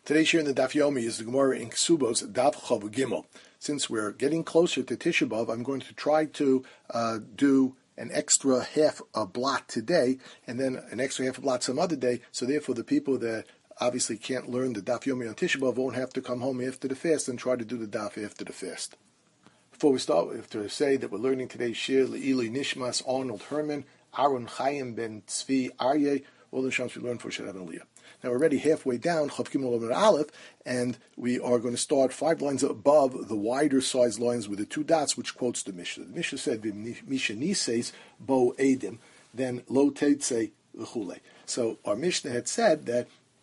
Today's share in the Daf Yomi is the Gemara in Ksubos Daf Chav Gimel. Since we're getting closer to Tisha B'Av, I'm going to try to do an extra half a blot today, and then an extra half a blot some other day. So therefore, the people that obviously can't learn the Daf Yomi on Tisha B'Av won't have to come home after the fast and try to do the Daf after the fast. Before we start, we have to say that we're learning today's shir Le'ili Nishmas Arnold Herman, Aaron Chaim Ben Tzvi Aryeh, all the shams we learned for Sherav and Aliyah. Now we're already halfway down Chav Gimel Amud Aleph, and we are going to start 5 lines above the wider size lines with the 2 dots, which quotes the Mishnah. The Mishnah said, "Misha says bo edim," then lo teitze l'chule. So our Mishnah had said that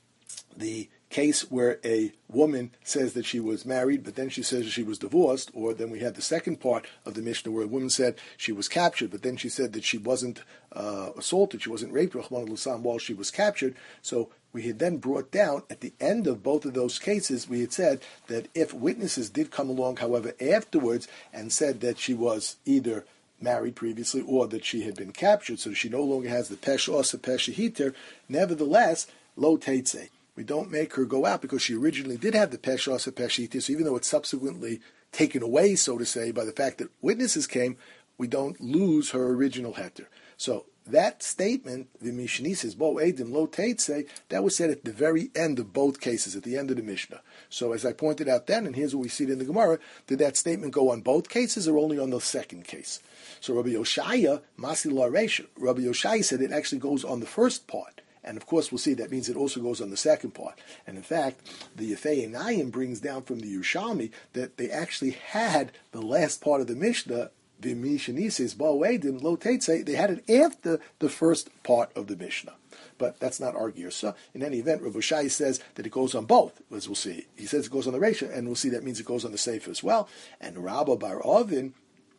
the case where a woman says that she was married, but then she says that she was divorced, or then we had the second part of the Mishnah where a woman said she was captured, but then she said that she wasn't assaulted, she wasn't raped, Rahman al-Issam, while she was captured. So we had then brought down, at the end of both of those cases, we had said that if witnesses did come along, however, afterwards, and said that she was either married previously or that she had been captured, so she no longer has the pesh osa pesh hiter, nevertheless, lo teitze. We don't make her go out because she originally did have the pesh osa pesh hiter, so even though it's subsequently taken away, so to say, by the fact that witnesses came, we don't lose her original heter. So that statement, the Mishnah says, bo edim lo teitze, that was said at the very end of both cases, at the end of the Mishnah. So as I pointed out then, and here's what we see it in the Gemara, did that statement go on both cases or only on the second case? So Rabbi Yoshaya, Masi la Reisha, Rabbi Yoshaya said it actually goes on the first part. And of course, we'll see that means it also goes on the second part. And in fact, the Yefei Einayim brings down from the Yerushalmi that they actually had the last part of the Mishnah, the Mishnah says, bo edim lo teitze, they had it after the first part of the Mishnah. But that's not our gear. So in any event, Rav Shai says that it goes on both, as we'll see. He says it goes on the Reisha, and we'll see that means it goes on the Sefer as well. And Rabba Bar Ovin,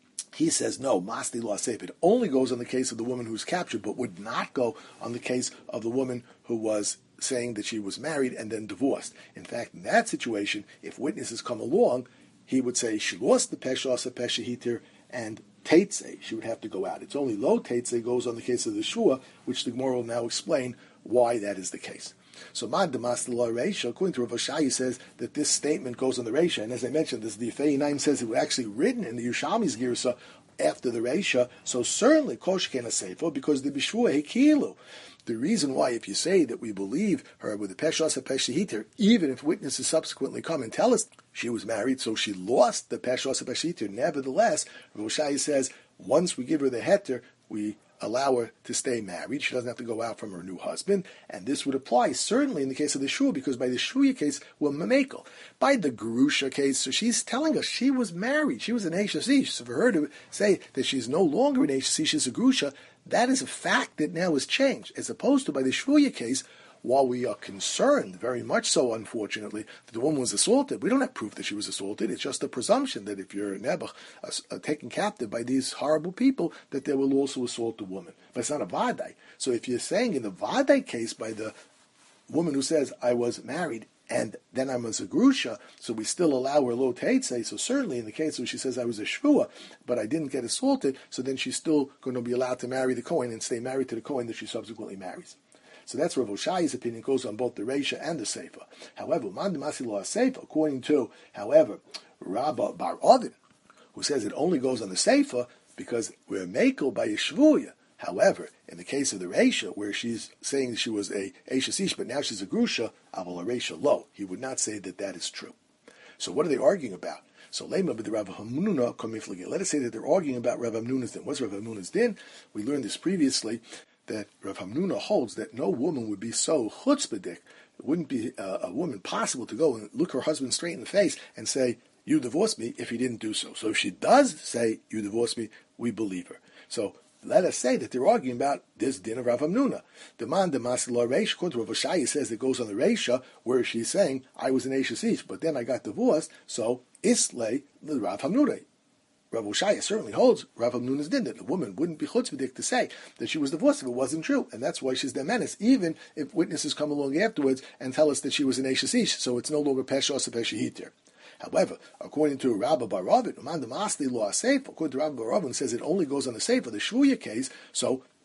he says, no, Masli La Sefer. It only goes on the case of the woman who's captured, but would not go on the case of the woman who was saying that she was married and then divorced. In fact, in that situation, if witnesses come along, he would say she lost the Pesha Asa Pesha Hitir, and Teitze, she would have to go out. It's only Lo Teitze goes on the case of the Shua, which the Gemara will now explain why that is the case. So Mad Damas the Law Reisha, according to Rav Shai, says that this statement goes on the Reisha, and as I mentioned, this the Yefei Einayim says it was actually written in the Yerushalmi's Girsa after the Reisha, so certainly Kosh Kena Sefer, because the Bishvua Hekilu. The reason why, if you say that we believe her with the Peshasa Peshahiter, even if witnesses subsequently come and tell us she was married, so she lost the Peshasa Peshahiter, nevertheless, Rav Shai says, once we give her the heter, we allow her to stay married. She doesn't have to go out from her new husband. And this would apply certainly in the case of the Shua, because by the Shua case, we're Mamekel. By the Gerusha case, so she's telling us she was married. She was an Eishes Ish. So for her to say that she's no longer an Eishes Ish, she's a Gerusha, that is a fact that now has changed. As opposed to by the Shua case, while we are concerned, very much so unfortunately, that the woman was assaulted, we don't have proof that she was assaulted. It's just a presumption that if you're a Nebuch, taken captive by these horrible people, that they will also assault the woman. But it's not a Vadai. So if you're saying in the Vadai case by the woman who says, I was married, and then I was a Grusha, so we still allow her Lo Teitze, so certainly in the case where she says I was a Shvua, but I didn't get assaulted, so then she's still going to be allowed to marry the Kohen and stay married to the Kohen that she subsequently marries. So that's Rav Shai's opinion, goes on both the Reisha and the Sefer. However, Mandamasi Lo Sefer, according to, however, Rabba Bar Ovin, who says it only goes on the Sefer because we're Mekel by Yeshvuya. However, in the case of the Reisha, where she's saying she was a Eishes Ish, but now she's a Grusha, Aval Reisha Lo, he would not say that that is true. So what are they arguing about? So Lema b'the Rav Hamnuna komiflige. Let us say that they're arguing about Rav Hamnuna's din. What's Rav Hamnuna's din? We learned this previously, that Rav Hamnuna holds that no woman would be so chutzpahdik, it wouldn't be a woman possible to go and look her husband straight in the face and say, you divorced me, if he didn't do so. So if she does say, you divorced me, we believe her. So let us say that they're arguing about this din of Rav Hamnuna. The man, the Masih La Reisha, according to Rav Shai, says it goes on the Reisha, where she's saying, I was an Eishes Ish, but then I got divorced, so Islay, the Rav Hamnuna. Rav Oshaya certainly holds Rav Hamnuna's din that the woman wouldn't be chutzpahdik to say that she was divorced if it wasn't true, and that's why she's the menace, even if witnesses come along afterwards and tell us that she was an Eishes Ish, so it's no longer Pesha Asa Pesha Hitir. However, according to Rabba Bar Ravin, according to Rabba Bar Ravin, says it only goes on the Sefer, the Shvuya case, so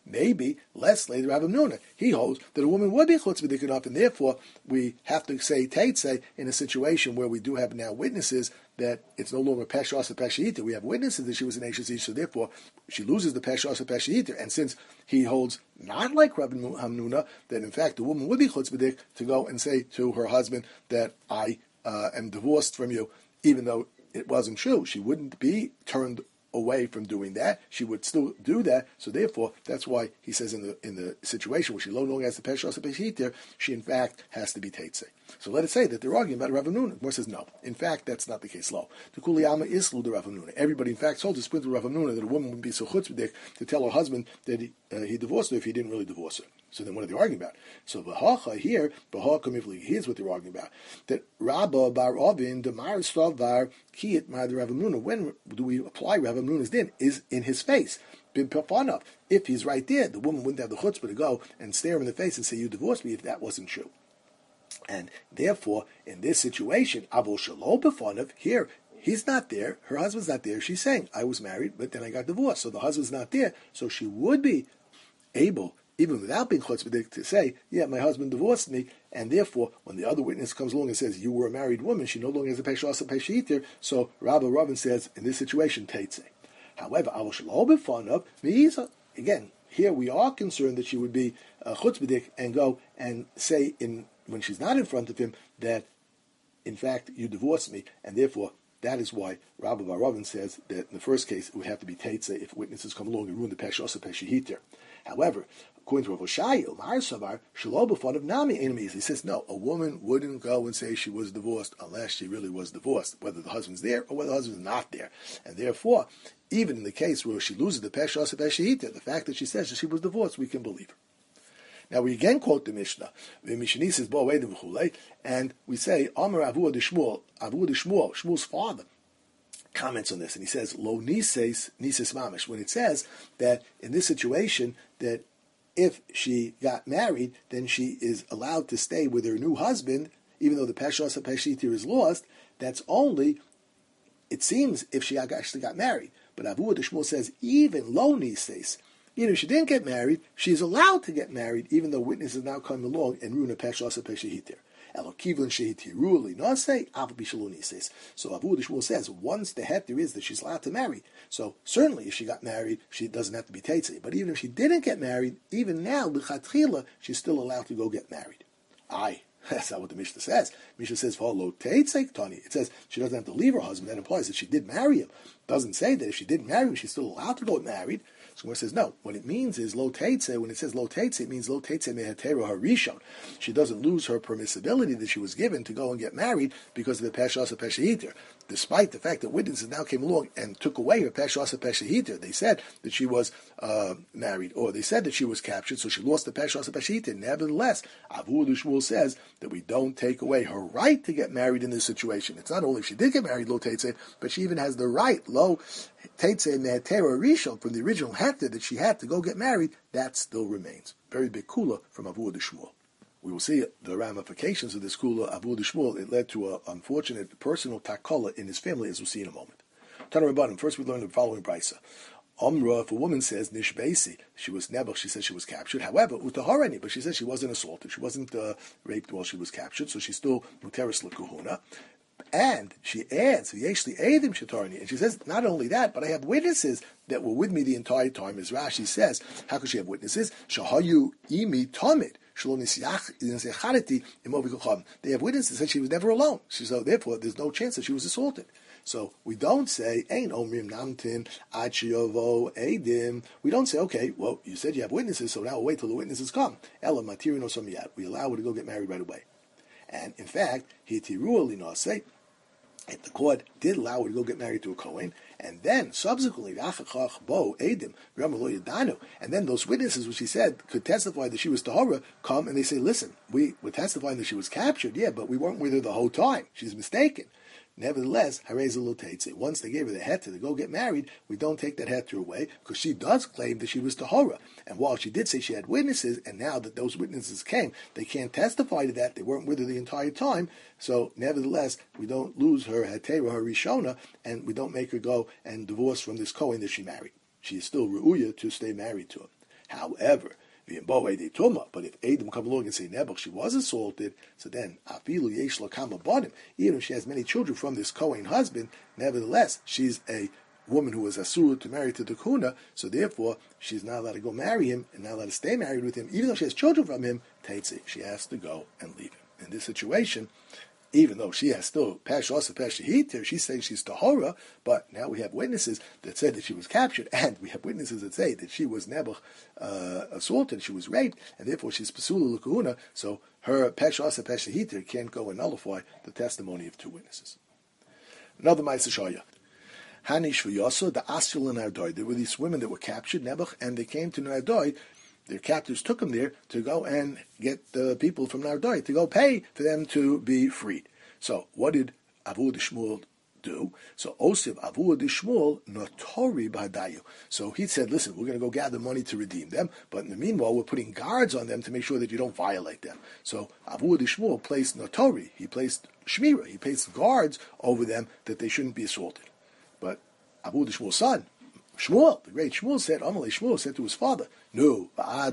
Maybe less later Rav Hamnuna. He holds that a woman would be chutz b'dik enough, and therefore we have to say teitze in a situation where we do have now witnesses that it's no longer pesha asa pesha iter. We have witnesses that she was an Ashes Ish, so therefore she loses the pesha asa pesha iter. And since he holds not like Rav Hamnuna, that in fact the woman would be chutz b'dik to go and say to her husband that I am divorced from you, even though it wasn't true. She wouldn't be turned away from doing that. She would still do that. So therefore, that's why he says in the situation where she no longer has the pesha asa pesha iter, she in fact has to be teitze. So let us say that they're arguing about Rav Hamnuna. Gemara says no. In fact, that's not the case. Lo. The kuliyama islu the Rav Hamnuna. Everybody in fact holds a split with Rav Hamnuna that a woman would be so chutzpahdik to tell her husband that he divorced her if he didn't really divorce her. So then what are they arguing about? So v'hacha here, here's what they're arguing about. That Rabba bar Ovin, the Mar Stavar, Kiyat Mar the Rav Hamnuna. When do we apply Rav Hamnuna's din? Is in his face. If he's right there, the woman wouldn't have the chutzpah to go and stare him in the face and say, you divorced me, if that wasn't true. And therefore, in this situation, Avol Shalom B'Fanav, here, he's not there, her husband's not there, she's saying, I was married, but then I got divorced. So the husband's not there, so she would be able, even without being chutzpah, to say, yeah, my husband divorced me, and therefore, when the other witness comes along and says, you were a married woman, she no longer has a pesha asa pesha iter, so Rabbi Ravin says, in this situation, teitze. However, Avol Shalom B'Fanav, Me'isa, again, here we are concerned that she would be chutzpah and go and say when she's not in front of him that, in fact, you divorced me, and therefore that is why Rabbi Bar Ravin says that in the first case it would have to be teitze if witnesses come along and ruin the pesha asa pesha iter. However, according to Rav Oshai, Umar Savar, Shalom B'Fanav Nami Enemies, he says no, a woman wouldn't go and say she was divorced unless she really was divorced, whether the husband's there or whether the husband's not there, and therefore, even in the case where she loses the pesha asa pesha iter, the fact that she says that she was divorced, we can believe her. Now we again quote the Mishnah. The Mishnah says, and we say, Amar Avu de Shmuel, Shmuel's father, comments on this, and he says, Lo nises mamish, when it says that in this situation, that if she got married, then she is allowed to stay with her new husband, even though the pesha asa pesha iter is lost, that's only, it seems, if she actually got married. But Avu de Shmuel says, even lo nises, even if she didn't get married, she is allowed to get married, even though witnesses now come along and ruin a pesha asa pesha iter. Elokivlin shehitiru li nasei avu b'shaloni says. So Avu Shmuel says once the heter is that she's allowed to marry. So certainly if she got married, she doesn't have to be teitze. But even if she didn't get married, even now l'chatchila she's still allowed to go get married. Aye. That's not what the Mishnah says. Mishnah says, "Follow teitze tani." It says she doesn't have to leave her husband. That implies that she did marry him. It doesn't say that if she didn't marry him, she's still allowed to go get married. So it says no. What it means is lo teitze. When it says lo teitze, it means lo teitze mehatero harishon. She doesn't lose her permissibility that she was given to go and get married because of the pesha asa pesha iter. Despite the fact that witnesses now came along and took away her pesha asa pesha iter, they said that she was married, or they said that she was captured, so she lost the pesha asa pesha iter. Nevertheless, Avu Shmuel says that we don't take away her right to get married in this situation. It's not only if she did get married, lo teitze, but she even has the right, lo teitze mehatero rishon, from the original heter that she had to go get married. That still remains. Very big kula from Avu Shmuel. We will see the ramifications of this kula Avu Shmuel. It led to an unfortunate personal takala in his family, as we'll see in a moment. Tana Rabbanim. First, we learn the following brisa. Omra, if a woman says nishbeisi, she was nebuch, she says she was captured. However, utaharani, but she says she wasn't assaulted, she wasn't raped while she was captured, so she's still muteris l'kuhuna. And she adds, v'yeshli edim shetarni, and she says, not only that, but I have witnesses that were with me the entire time. As Rashi says, how could she have witnesses? Shahayu imi tamid. They have witnesses that she was never alone. So therefore, there's no chance that she was assaulted. So we don't say, Ein omrim namtin ad sheyovo edim. We don't say, okay, well, you said you have witnesses, so now we'll wait till the witnesses come. Ela matirin or somiyat. We allow her to go get married right away. And in fact, hitiru linase, if the court did allow her to go get married to a Kohen, and then subsequently, and then those witnesses, which he said could testify that she was tahora, come and they say, listen, we were testifying that she was captured, yeah, but we weren't with her the whole time. She's mistaken. Nevertheless, once they gave her the heter to go get married, we don't take that heter away, because she does claim that she was tahora. And while she did say she had witnesses, and now that those witnesses came, they can't testify to that, they weren't with her the entire time, so nevertheless, we don't lose her heter, her rishona, and we don't make her go and divorce from this Kohen that she married. She is still re'uya to stay married to him. However, but if Adam come along and say Nebuch, she was assaulted, so then even if she has many children from this Kohen husband, nevertheless she's a woman who was asur to marry to the kuna, so therefore she's not allowed to go marry him and not allowed to stay married with him, even though she has children from him. She has to go and leave him. In this situation, even though she has still Pashas Pashahit, she's saying she's Tahora, but now we have witnesses that say that she was captured, and we have witnesses that say that she was Nebuch assaulted, she was raped, and therefore she's Pasula L'Kahuna, so her Pashas Pashahit can't go and nullify the testimony of two witnesses. Another Ma'aseh Shaya. Hanish v'Yoso, the Asyul and Ardoi. There were these women that were captured, Nebuch, and they came to Nardoi. Their captors took them there to go and get the people from Nardoi to go pay for them to be freed. So what did Avu Shmuel do? So Osiv Avu Shmuel notori b'hadayu. So he said, listen, we're going to go gather money to redeem them, but in the meanwhile, we're putting guards on them to make sure that you don't violate them. So Avu Shmuel placed notori, he placed shmira, he placed guards over them that they shouldn't be assaulted. But Avu Shmuel's son, Shmuel, the great Shmuel said, Amalei Shmuel said to his father, no,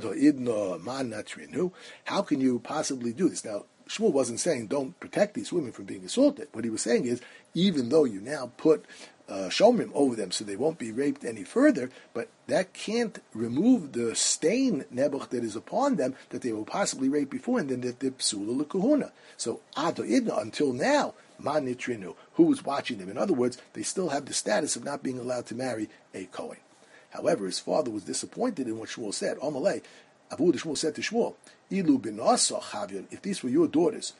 how can you possibly do this? Now, Shmuel wasn't saying don't protect these women from being assaulted. What he was saying is, even though you now put shomrim over them so they won't be raped any further, but that can't remove the stain, Nebuch, that is upon them, that they were possibly raped before, and then that they're psula l'kuhuna. So, ado idna, until now, man nitrinu, who was watching them? In other words, they still have the status of not being allowed to marry a Kohen. However, his father was disappointed in what Shmuel said. Amalei, Avu Shmuel said to Shmuel, Ilu binasa chavyon, if these were your daughters,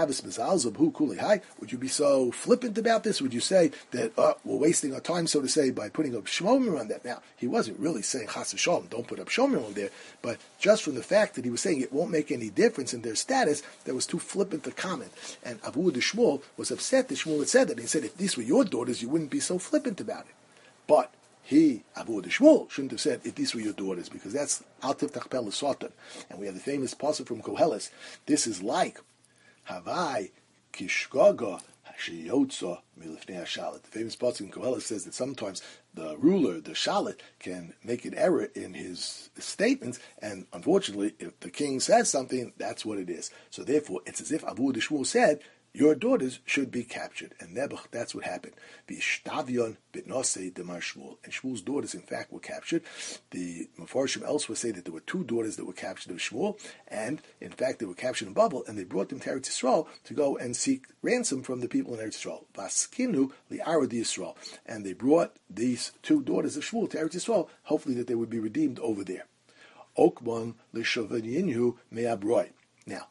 would you be so flippant about this? Would you say that we're wasting our time, so to say, by putting up shomrim on that? Now, he wasn't really saying chas v'shalom, don't put up shomrim on there, but just from the fact that he was saying it won't make any difference in their status, that was too flippant to comment. And Avu Shmuel was upset that Shmuel had said that. He said, if these were your daughters, you wouldn't be so flippant about it. But he, Avu Shmuel, shouldn't have said, if these were your daughters, because that's al tiftach peh l'satan. And we have the famous pasuk from Koheles. This is like Havai kishgaga hashiyotza milifnei hashalit. The famous pasuk in Koheles says that sometimes the ruler, the shalit, can make an error in his statements, and unfortunately, if the king says something, that's what it is. So therefore, it's as if Avu Shmuel said, your daughters should be captured. And Nebuch, that's what happened. V'ishtavion b'nosei demar Shmuel. And Shmuel's daughters, in fact, were captured. The Mefarshim elsewhere say that there were two daughters that were captured of Shmuel, and in fact, they were captured in Babel, and they brought them to Eretz Yisrael to go and seek ransom from the people in Eretz Yisrael. Vaskinu li'arad Yisrael. And they brought these two daughters of Shmuel to Eretz Yisrael, hopefully that they would be redeemed over there. Okman l'shavanyinhu me'abroi. Now,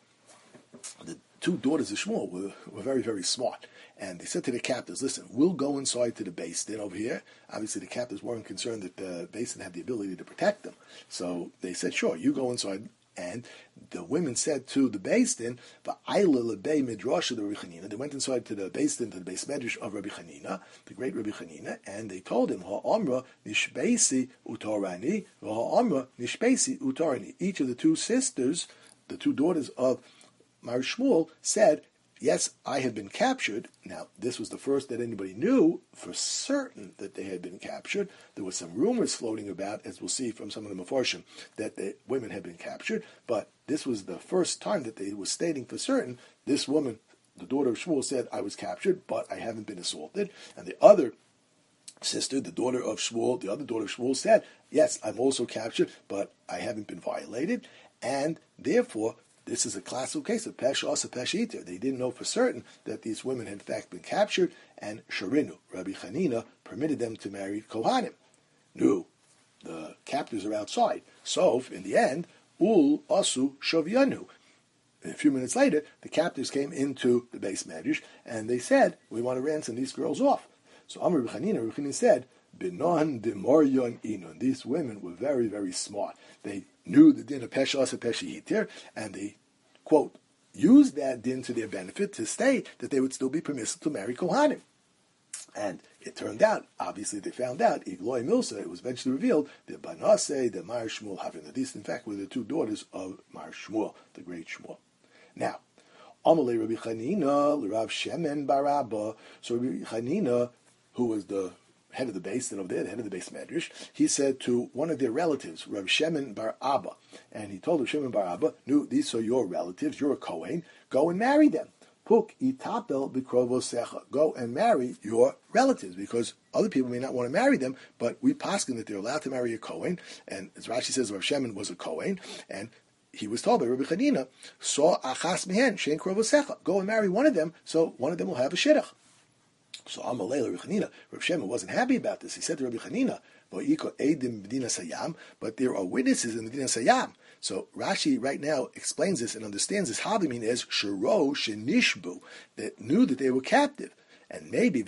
the two daughters of Shmuel were very, very smart. And they said to the captives, listen, we'll go inside to the Beis Din over here. Obviously, the captives weren't concerned that the Beis Din had the ability to protect them. So they said, sure, you go inside. And the women said to the Beis Din, V'ayla lebei midrash of the Rabbi Chanina. They went inside to the Beis Din, to the Beis Medrash of Rabbi Chanina, the great Rabbi Chanina, and they told him, Ha'amra nishbeisi utorani, Ha'amra nishbeisi utorani. Each of the two sisters, the two daughters of Mar Shmuel, said, yes, I have been captured. Now, this was the first that anybody knew for certain that they had been captured. There were some rumors floating about, as we'll see from some of the Mefarshim, that the women had been captured, but this was the first time that they were stating for certain, this woman, the daughter of Shmuel, said, I was captured, but I haven't been assaulted. And the other sister, the daughter of Shmuel, the other daughter of Shmuel, said, yes, I'm also captured, but I haven't been violated, and therefore, this is a classical case of Pesh Asa Pesh Iter. They didn't know for certain that these women had in fact been captured, and Sharinu, Rabbi Chanina, permitted them to marry Kohanim. No, the captives are outside. So, in the end, Ul Asu Shavyanu. A few minutes later, the captives came into the Beis Medrash, and they said, we want to ransom these girls off. So Amar Rabbi Chanina said, Binon demoryon inun. These women were very, very smart. They knew the din of Pesha Asa Pesha Yitir, and they, quote, used that din to their benefit to state that they would still be permissible to marry Kohanim. And it turned out, obviously they found out, Igloi Milsa, it was eventually revealed, that Banase, the Mar Shmuel, having these, in fact, were the two daughters of Mar Shmuel, the great Shmuel. Now, Amalei Rabbi Chanina, Rav Shemen Barabba, so Rabbi Chanina, who was the head of the base, then over there, the head of the base Medrash, he said to one of their relatives, Rav Shemin bar Abba, and he told Rav Shemin bar Abba, "No, these are your relatives, you're a Kohen, go and marry them. Puk itapel bikrovosecha, go and marry your relatives, because other people may not want to marry them, but we paskin that they're allowed to marry a Kohen." And as Rashi says, Rav Shemin was a Kohen, and he was told by Rabbi Chanina, "Saw achas mehen shein krovosecha, go and marry one of them, so one of them will have a shidduch." So Amalei Rabbi Chanina, Rabbi Shema wasn't happy about this. He said to Rabbi Chanina, but there are witnesses in Medina Sayam. So Rashi right now explains this and understands this. Havimim as shiro shenishbu, that knew that they were captive. And maybe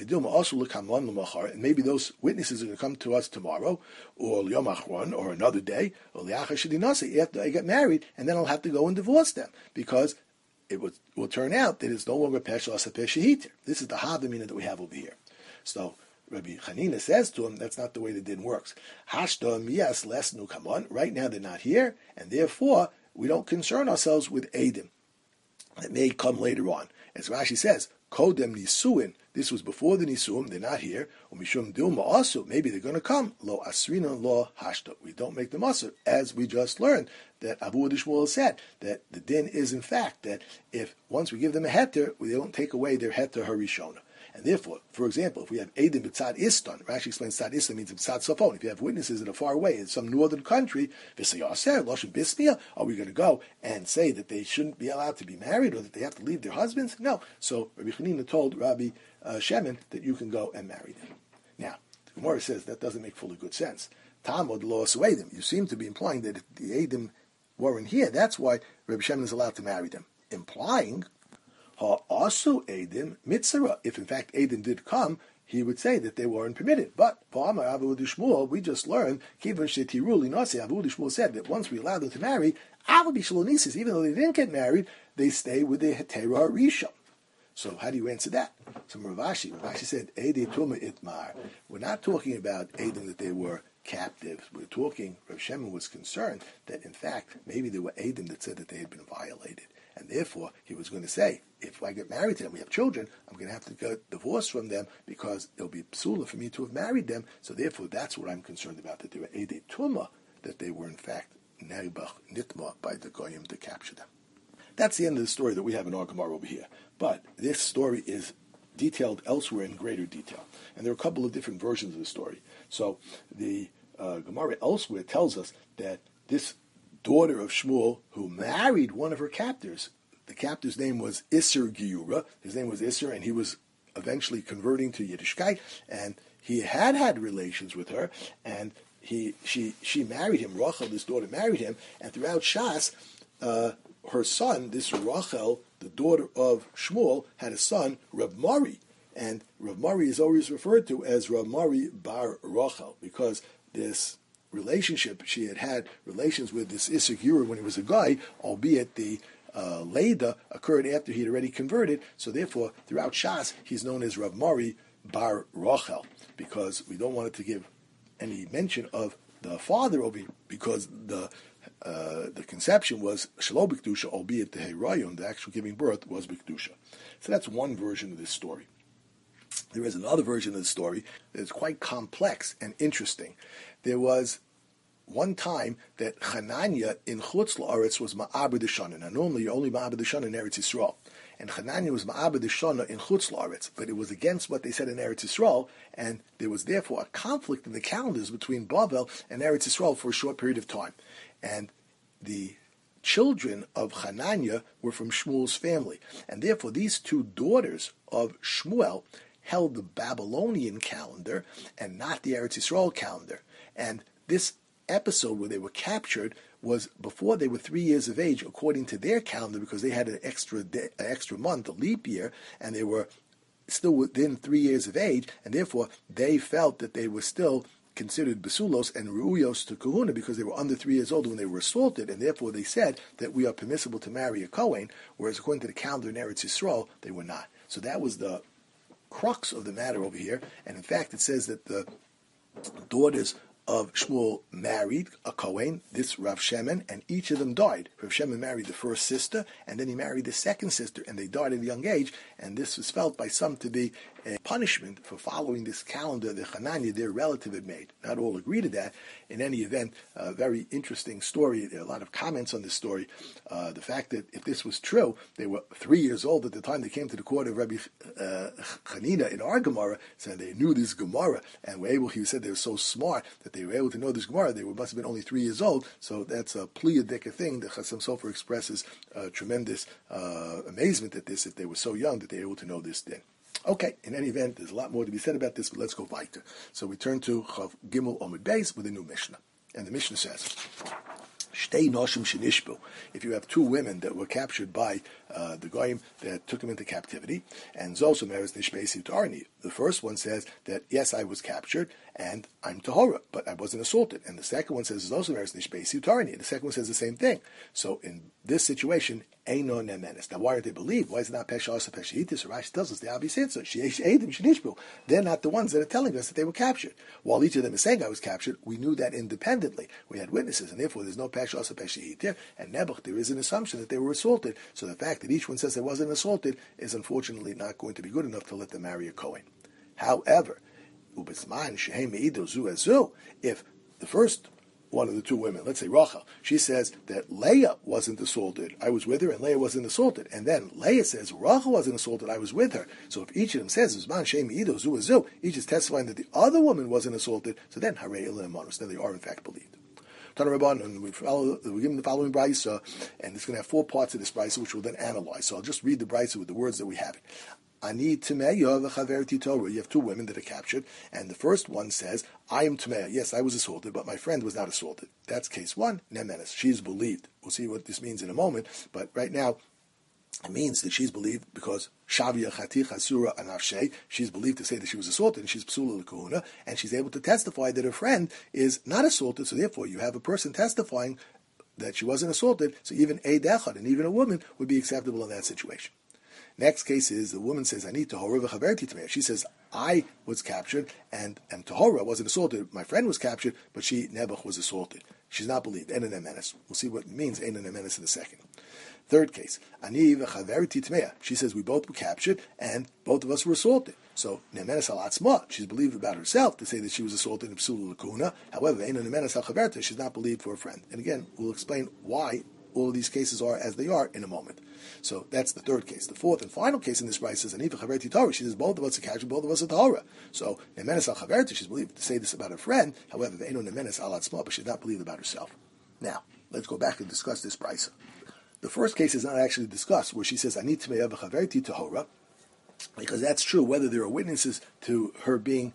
and maybe those witnesses are going to come to us tomorrow, or Yom Achron, or another day, or after I get married, and then I'll have to go and divorce them, because it will turn out that it's no longer Pesha Asapeh Shehiter. This is the Havamina that we have over here. So Rabbi Chanina says to him, that's not the way the din works. Hashda miyas lesnu, come on, right now they're not here, and therefore we don't concern ourselves with Eidim. It may come later on. As Rashi says, Kodem Nisuin, this was before the Nisuim, they're not here. Umishum Dilma also, maybe they're going to come. Lo Asrina, lo Hashta. We don't make the Masr, as we just learned, that Abu Adishmuel said, that the din is in fact that if once we give them a heter, we don't take away their heter harishona. And therefore, for example, if we have Eidim b'tzad Istan, Rashi explains tzad Istan means b'tzad Safon. If you have witnesses that are far away in some northern country, are we going to go and say that they shouldn't be allowed to be married, or that they have to leave their husbands? No. So Rabbi Chanina told Rabbi Shemin that you can go and marry them. Now, the Gemara says that doesn't make fully good sense. Tamod lo Eidim. You seem to be implying that if the Eidim weren't here, that's why Rabbi Shemin is allowed to marry them. Implying also Eidim mitzvah. If in fact Eidim did come, he would say that they weren't permitted. But for Abu Shmuel, we just learned Kivan Shetiruli Nasi. Abu Shmuel said that once we allow them to marry, even though they didn't get married, they stay with the Hetera Rishon. So how do you answer that? So Ravashi said Eidi Tuma Itmar. We're not talking about Eidim that they were captives. We're talking, Rav Shemin was concerned that in fact maybe there were Eidim that said that they had been violated. And therefore, he was going to say, if I get married to them, we have children, I'm going to have to get divorced from them because it'll be psula for me to have married them. So therefore, that's what I'm concerned about, that they were Eidei Tumah, that they were in fact Nerbach Nitma by the Goyim to capture them. That's the end of the story that we have in our Gemara over here. But this story is detailed elsewhere in greater detail. And there are a couple of different versions of the story. So the Gemara elsewhere tells us that this daughter of Shmuel, who married one of her captors. The captor's name was Isser Giura. His name was Isser, and he was eventually converting to Yiddishkeit, and he had relations with her, and she married him. Rachel, this daughter, married him, and throughout Shas, her son, this Rachel, the daughter of Shmuel, had a son, Rav Mari, and Rav Mari is always referred to as Rav Mari bar Rachel, because this relationship, she had relations with this Isser Giura when he was a guy, albeit the Leda occurred after he had already converted, so therefore throughout Shas he's known as Rav Mari bar Rachel, because we don't want it to give any mention of the father over here, because the conception was Shelo B'Kedusha, albeit the Heroyon, the actual giving birth, was B'Kedusha. So that's one version of this story. There is another version of the story that is quite complex and interesting. There was one time that Hananya in Chutz La'aretz was Ma'abed Shana. Now normally you're only Ma'abed Shana in Eretz Yisrael. And Hananya was Ma'abed Shana in Chutz La'aretz, but it was against what they said in Eretz Yisrael, and there was therefore a conflict in the calendars between Bavel and Eretz Yisrael for a short period of time. And the children of Hananya were from Shmuel's family. And therefore these two daughters of Shmuel held the Babylonian calendar and not the Eretz Yisrael calendar. And this episode where they were captured was before they were 3 years of age, according to their calendar, because they had an extra month, a leap year, and they were still within 3 years of age, and therefore they felt that they were still considered basulos and ruuyos to kahuna because they were under 3 years old when they were assaulted, and therefore they said that we are permissible to marry a Kohen, whereas according to the calendar in Eretz Yisrael, they were not. So that was the crux of the matter over here, and in fact it says that the daughters of Shmuel married a Kohen, this Rav Shemin, and each of them died. Rav Shemin married the first sister, and then he married the second sister, and they died at a young age, and this was felt by some to be a punishment for following this calendar that Hananiah, their relative, had made. Not all agree to that. In any event, a very interesting story. There are a lot of comments on this story. The fact that if this was true, they were 3 years old at the time they came to the court of Rabbi Chanina in our Gemara, so they knew this Gemara, and were able, he said they were so smart that they were able to know this Gemara. They must have been only 3 years old, so that's a pliyadika thing. The Chassam Sofer expresses tremendous amazement at this, if they were so young that they were able to know this thing. Okay, in any event, there's a lot more to be said about this, but let's go weiter. So we turn to Chav Gimel Omid Beis with a new Mishnah. And the Mishnah says, Shtei noshim shenishbu. If you have two women that were captured by the goyim that took them into captivity, and zosum eres nishbesi tarni. The first one says that yes, I was captured and I'm tahora, but I wasn't assaulted. And the second one says zosum eres nishbesi tarni. The second one says the same thing. So in this situation, eino nemenes. Now, why aren't they believed? Why is it not pesha asa pesha hitis? Rashi tells us the obvious answer. Sheish edim shenishbu. They're not the ones that are telling us that they were captured. While each of them is saying I was captured, we knew that independently. We had witnesses, and therefore there's no pesha asa pesha hitir. And nebuch, there is an assumption that they were assaulted. So the fact that each one says they wasn't assaulted is unfortunately not going to be good enough to let them marry a Kohen. However, if the first one of the two women, let's say Rachel, she says that Leah wasn't assaulted, I was with her, and Leah wasn't assaulted. And then Leah says Rachel wasn't assaulted, I was with her. So if each of them says, each is testifying that the other woman wasn't assaulted, so then Harei Elim Manus, then they are in fact believed. And we give them the following brisa, and it's going to have 4 parts of this brisa, which we'll then analyze. So I'll just read the brisa with the words that we have it. Ani Tameya v'chaverti Torah. You have two women that are captured, and the first one says, I am Tameya. Yes, I was assaulted, but my friend was not assaulted. That's case 1, Nemenes. She's believed. We'll see what this means in a moment, but right now, it means that she's believed because Shavia Chatich Asura Anafshe, she's believed to say that she was assaulted, and she's Psula L'Kuhuna, and she's able to testify that her friend is not assaulted, so therefore you have a person testifying that she wasn't assaulted, so even a Dechad, and even a woman, would be acceptable in that situation. Next case is the woman says, I need Tahora v'chaverti Tameya. She says, I was captured, and Tahora wasn't assaulted. My friend was captured, but she, Nebuch, was assaulted. She's not believed. Ein nemenes. We'll see what it means, ein nemenes, in a second. Third case, Ani v'chaverti Tameya. She says, we both were captured, and both of us were assaulted. So, nemenes al atzma. She's believed about herself to say that she was assaulted in Psula L'Kuna. However, ein nemenes al chaverti. She's not believed for a friend. And again, we'll explain why all of these cases are as they are in a moment. So that's the third case. The fourth and final case in this brayso says, Aniva chaverti Torah. She says both of us are captured, both of us are Torah. So nemenes al chaverti, she's believed to say this about her friend. However, ve'eno nemenes al atzma, but she's not believed about herself. Now, let's go back and discuss this brayso. The first case is not actually discussed, where she says, Ani tmeya v'chaverti Torah, because that's true whether there are witnesses to her being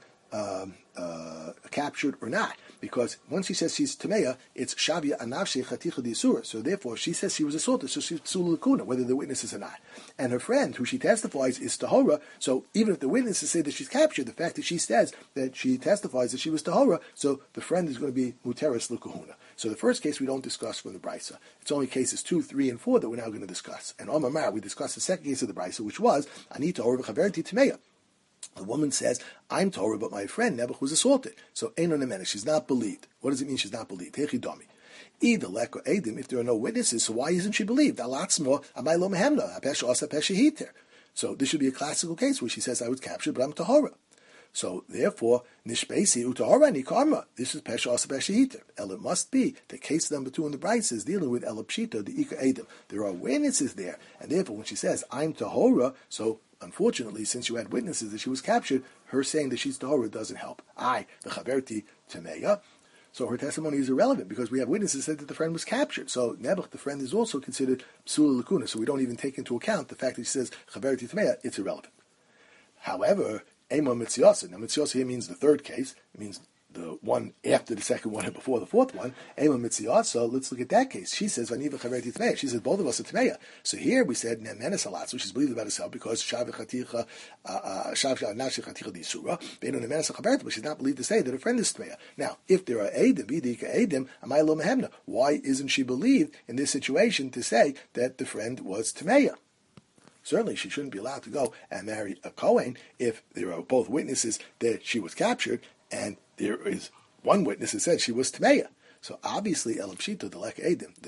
captured or not. Because once she says she's Tameya, it's Shavia Anavshe Chaticha D'Isura. So therefore, she says she was assaulted, so she's Psula L'Kuna, whether the witnesses or not. And her friend, who she testifies, is Tahora. So even if the witnesses say that she's captured, the fact that she says that she testifies that she was Tahora, so the friend is going to be Muteris L'Kuhuna. So the first case we don't discuss from the Brisa. It's only cases 2, 3, and 4 that we're now going to discuss. And Omar Mar, we discussed the second case of the Brisa, which was Ani Tahora V'chaverti Tameya. The woman says, I'm Torah, but my friend Nebuch was assaulted. So, Eino Nemenes, she's not believed. What does it mean she's not believed? Hechidami. Either lek or edim, if there are no witnesses, so why isn't she believed? Alatzmo, amai lo mehemna, apesha asa pesha hiter. So, this should be a classical case where she says, I was captured, but I'm Tahora. So, therefore, nishbesi utahora ni karma. This is pesha asa pesha hiter. It must be the case number 2 in the Brisa is dealing with elapshita, the ika edim. There are witnesses there, and therefore, when she says, I'm Tahora, so unfortunately, since you had witnesses that she was captured, her saying that she's Tahora doesn't help. The chaverti Tameya. So her testimony is irrelevant because we have witnesses that the friend was captured. So Nebuch, the friend, is also considered Psula L'Kuna. So we don't even take into account the fact that she says chaverti Tameya. It's irrelevant. However, Ema Mitziasa. Now Mitziasa here means the third case. It means the one after the second one and before the fourth one, Ema Mitziasa, let's look at that case. She says, Vaniva Chaverti Tmeya. She says, both of us are Tmeya. So here we said, Nemenes Alat, so she's believed about herself because Shav Chaticha, Shav Nashi Chaticha Disura, Beino Nemenes Chaverti, but she's not believed to say that her friend is Tmeya. Now, if there are Edim, Vidika Edim, Amai Lo Mehemna, why isn't she believed in this situation to say that the friend was Tmeya? Certainly, she shouldn't be allowed to go and marry a Kohen if there are both witnesses that she was captured and there is one witness that said she was Tameya. So obviously, Elam Shita, the Lek Edim, the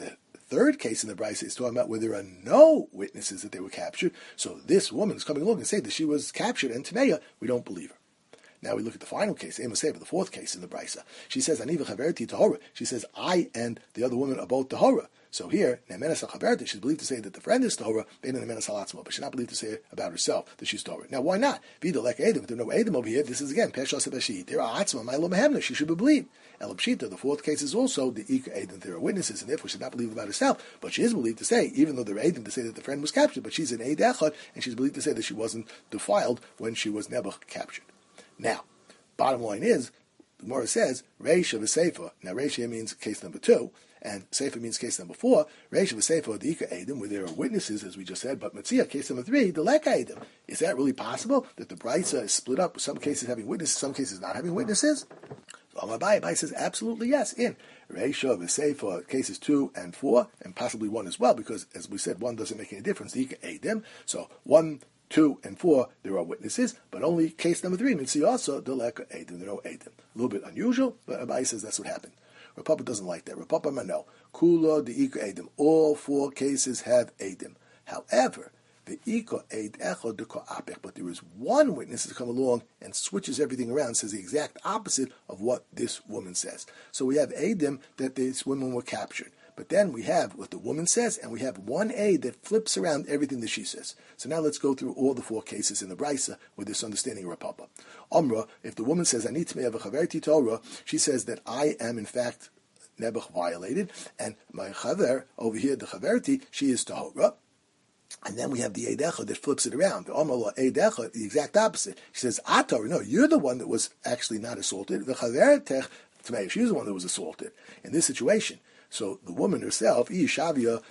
third case in the Brisa is talking about where there are no witnesses that they were captured. So this woman is coming along and saying that she was captured and Tameya, we don't believe her. Now we look at the final case, the fourth case in the Brisa. She says, Ani v'chaverti tahora. She says, I and the other woman are both tahora. So here, Nemenes al-Chaverti, she's believed to say that the friend is tahora, but she's not believed to say about herself that she's tahora. Now why not? Vida like Edom, if there are no Edom over here, this is again, Pesha Sebashit. There are Atzma, Ma'ilo Mehemna, she should be believed. Elabshita, the fourth case is also the Ika Edom. There are witnesses, and therefore she's not believed about herself, but she is believed to say, even though there are Edom to say that the friend was captured, but she's an Eid Echad, and she's believed to say that she wasn't defiled when she was Nebuch captured. Now, bottom line is, the Gemara says, Reisha v'Seifa. Now, Reisha means case number 2, and Seifa means case number 4. Reisha v'Seifa, the Ika Edom, where there are witnesses, as we just said, but Matzia, case number 3, the Leka Edom. Is that really possible, that the Brisa is split up, with some cases having witnesses, some cases not having witnesses? So Abai says, absolutely yes, in Reisha v'Seifa, cases 2 and 4, and possibly 1 as well, because, as we said, 1 doesn't make any difference, the Ika Edom. So 1, 2, and 4, there are witnesses, but only case number 3, Mitzi also, the Leka Edom, there are no Edom. A little bit unusual, but Abai says that's what happened. Rapapa doesn't like that. Rapapa Mano, Kula, the Ika Edom, all 4 cases have Edom. However, the Ika Ed Echad, the Ko'apech, but there is one witness that come along and switches everything around, says the exact opposite of what this woman says. So we have Edom that these women were captured. But then we have what the woman says, and we have one aid that flips around everything that she says. So now let's go through all the 4 cases in the Brisa with this understanding of Rapapa. Omra, if the woman says, Ani Tmei v'chaverti Torah, she says that I am in fact Nebuch violated, and my chaver, over here, the chaverti, she is Tahora. And then we have the Eid Echad that flips it around. The Omar Eid Echad, the exact opposite. She says, Atar, no, you're the one that was actually not assaulted. The chavertech Tmei, she's the one that was assaulted. In this situation, so the woman herself, she said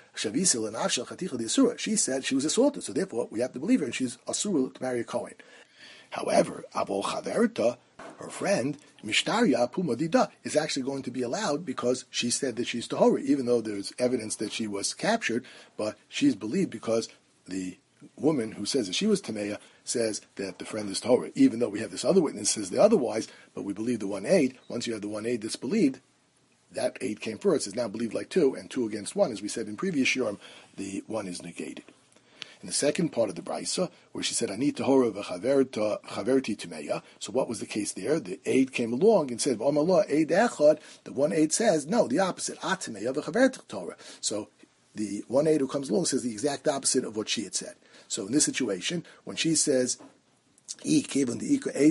she was assaulted, so therefore we have to believe her, and she's asura to marry a Kohen. However, Abol Chaverta, her friend, Mishtaria Pumadida, is actually going to be allowed because she said that she's Tahora, even though there's evidence that she was captured, but she's believed because the woman who says that she was Tameya says that the friend is Tahora, even though we have this other witness says the otherwise, but we believe the one aid. Once you have the one aid that's believed, that 8 came first, is now believed like 2, and 2 against 1, as we said in previous Shurim, the 1 is negated. In the second part of the Brisa, where she said, Ani tahora v'chaverti Tameya, so what was the case there? The 8 came along and said, V'amallah Eid Echad, the 1 8 says, no, the opposite, Atameya v'chaverti Torah. So the 1 8 who comes along says the exact opposite of what she had said. So in this situation, when she says, since we do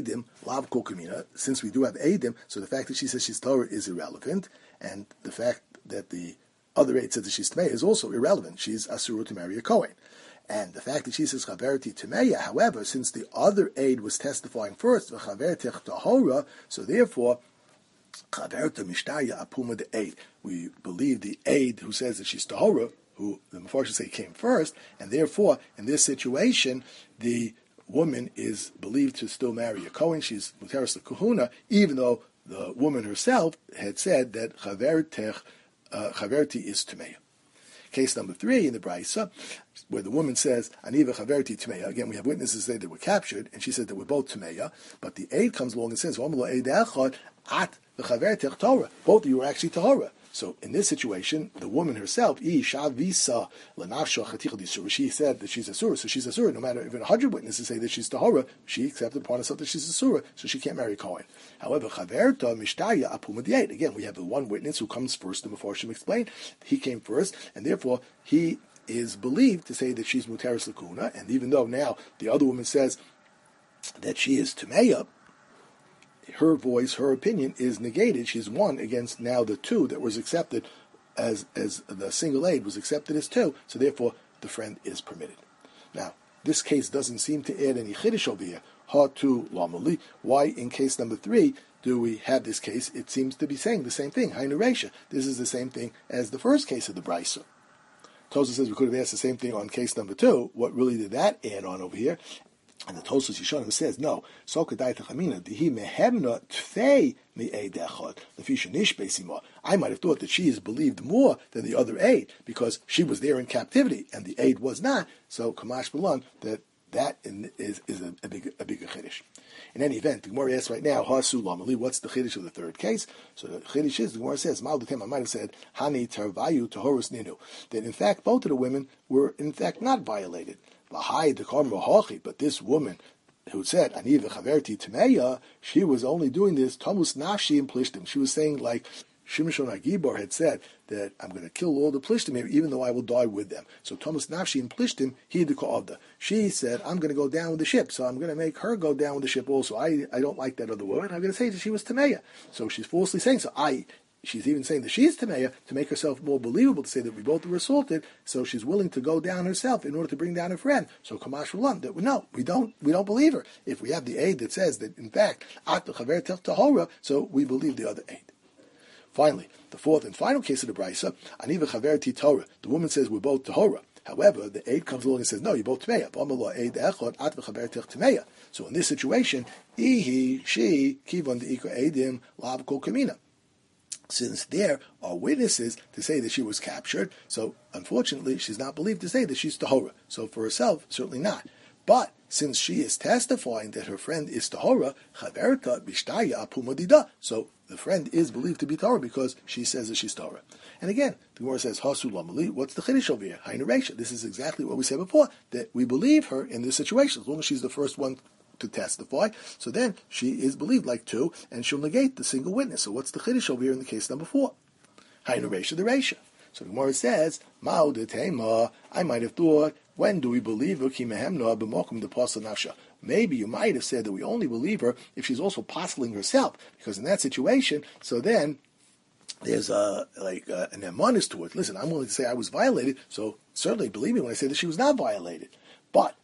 have Edim, so the fact that she says she's Torah is irrelevant, and the fact that the other 8 says that she's Tmei is also irrelevant. She's Asura to marry a Kohen. And the fact that she says Chaverti Tmeya, however, since the other 8 was testifying first, Chavertech Tahora, so therefore, Chaverta Mishtaya Apuma the 8. We believe the 8 who says that she's Tahora, who the Mefarshim say came first, and therefore, in this situation, the woman is believed to still marry a Kohen. She's Muteris Kahuna, even though the woman herself had said that Chaverti is Tmeya. Case number 3 in the Brisa, where the woman says, Ani v'chaverti Tmeya. Again, we have witnesses say they were captured, and she said they were both Tmeya, but the 8 comes along and says, V'amalo Eid Echad at v'chavertech Torah. Both of you are actually Tahora. So in this situation, the woman herself, she said that she's a surah, so she's a surah. No matter if 100 witnesses say that she's tahora, she accepted upon herself that she's a surah, so she can't marry a Kohen. However, chaverta mishtaya apumadiate. Again, we have the one witness who comes first. The Mefarshim explained he came first, and therefore he is believed to say that she's muteris lakuna. And even though now the other woman says that she is tameya, her voice, her opinion is negated. She's 1 against now the 2 that was accepted as the single aid was accepted as 2. So therefore, the friend is permitted. Now, this case doesn't seem to add any chiddush over here. Ha tu lamali. Why in case number 3 do we have this case? It seems to be saying the same thing. Hainu reisha. This is the same thing as the first case of the Brisa. Tosa says we could have asked the same thing on case number 2. What really did that add on over here? And the Tosfos Yishanim says, no, so kedai techamina, dihi mehemna tfei mi'eid echad, lefisha nishbei sima. I might have thought that she is believed more than the other aid, because she was there in captivity, and the aid was not. So, Kamash Balan, that is a bigger chiddush. In any event, the Gemara asks right now, Hasu Lamali, what's the Chiddush of the third case? So the Chiddush is, the Gemara says, Mal Dutem, I might have said, Hani Tarvayu Tahorus Ninu, that in fact both of the women were in fact not violated. But this woman who said, Ani v'chaverti Tameya, she was only doing this, Tamus Nafshi and Plishtim. She was saying like, Shimshon HaGibor had said that I'm going to kill all the Plishtim here, even though I will die with them. So Thomas Nafshi and Plishtim, he the Ka'avda. She said, I'm going to go down with the ship, so I'm going to make her go down with the ship also. I don't like that other woman. I'm going to say that she was Tameya. So she's falsely saying, she's even saying that she's Tameya to make herself more believable, to say that we both were assaulted, so she's willing to go down herself in order to bring down her friend. So Kamash Rulam, that no, we don't believe her. If we have the aid that says that, in fact, At Chaver Tahora, so we believe the other aid. Finally, the fourth and final case of the Brisa, Ani v'chaverti Torah. The woman says we're both Tahora. However, the aid comes along and says, no, you're both Tameya. So in this situation, she, kivon de'iko edim, lav kol kamina. Since there are witnesses to say that she was captured, so unfortunately she's not believed to say that she's Tahora. So for herself, certainly not. But since she is testifying that her friend is Tahora, chaverta bishtaya apumadida. So the friend is believed to be Tahora because she says that she's Tahora. And again, the Gemara says, Hasu Lamali, what's the Chiddush over here? Hainu Reisha. This is exactly what we said before, that we believe her in this situation, as long as she's the first one to testify. So then she is believed like two, and she'll negate the single witness. So what's the Chiddush over here in the case number 4? Hainu Reisha, the Reisha. So the Gemara says, Ma'u de Tema, I might have thought, when do we believe her? Maybe you might have said that we only believe her if she's also apostling herself, because in that situation, so then there's an emunus to it. Listen, I'm willing to say I was violated, so certainly believe me when I say that she was not violated. But